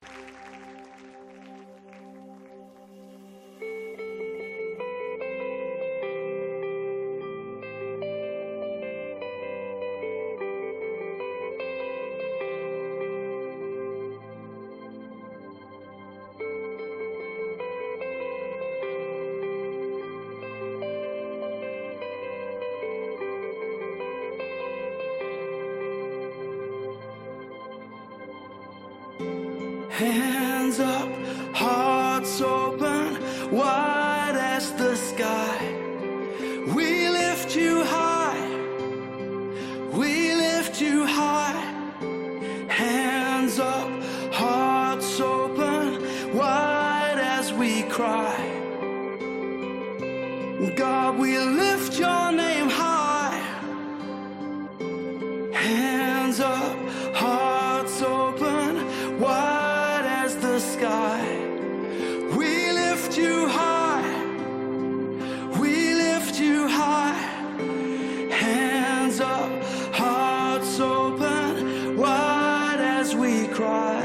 Hands up, hearts open, wide as the sky. We lift you high, we lift you high. Hands up, hearts open, wide as we cry. God, we lift your name high. Hands up, hearts open, wide as the sky. We lift you high, we lift you high. Hands up, hearts open, wide as we cry.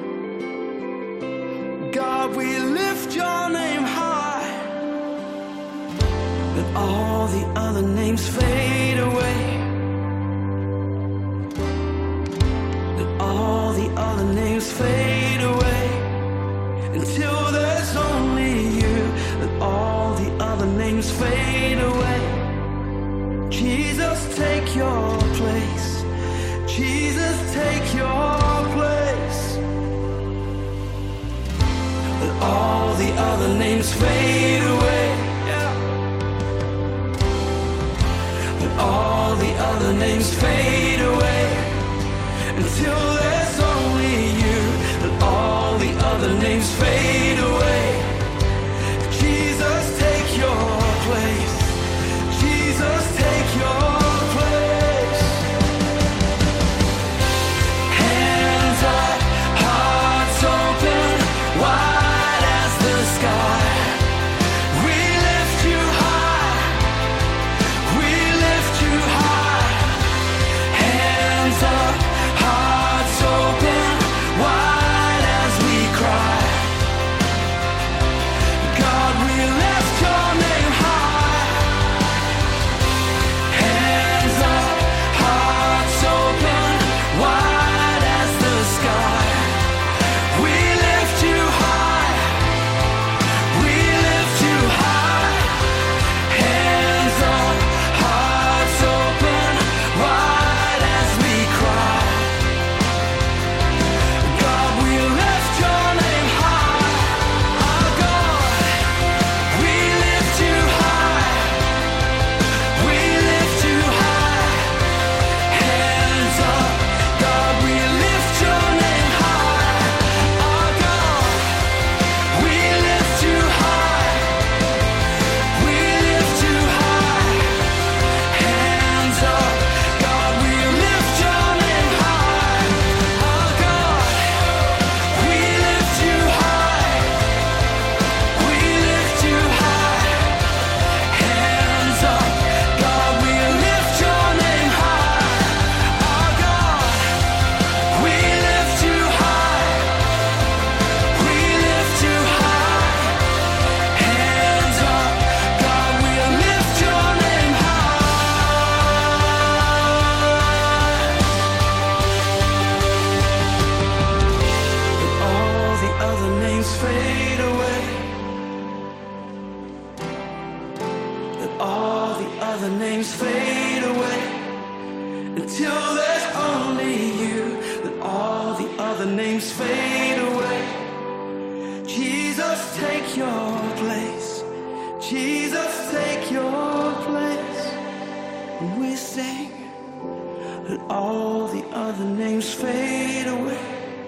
God, we lift your name high. Let all the other names fade away. Let all the other names fade away until there's only you. Let all the other names fade away. Jesus, take your place. Jesus, take your place. Let all the other names fade away. Let all the other names fade away until there's only you. Let all the other names fade away. Jesus, take your place. Jesus, take your place. Hands up, hearts open, wide as the sky. We lift you high, we lift you high. Hands up, hearts open, wide as we cry. God, we lift your name high. Hands up, hearts open, wide as the sky. We lift you high, we lift you high. Hands up, hearts open, wide as we cry. God, we lift your name high. Our God, we lift you high, we lift you high. Hands up, God, we lift your name high. Our God, we lift you high, we lift you high. Hands up, God, we lift your name high. Our God, we lift you high, we lift you high. Hands up, God, we lift your name high. Our God, we lift you high, we lift you high. Hands up, God, we lift your name high. Let all the other names fade away. Let all the other names fade away until there's only you. Let all the other names fade away. Jesus, take your place. Jesus, take your place. When we sing, let all the other names fade away.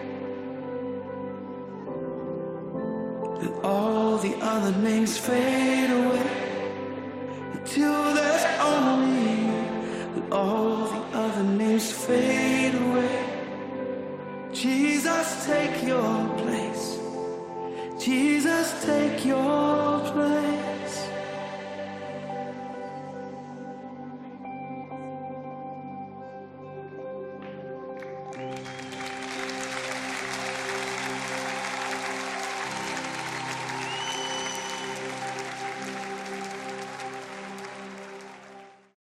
Let all the other names fade away until there's only you. Let all the other names fade away. Jesus, take your place. Jesus, take your place.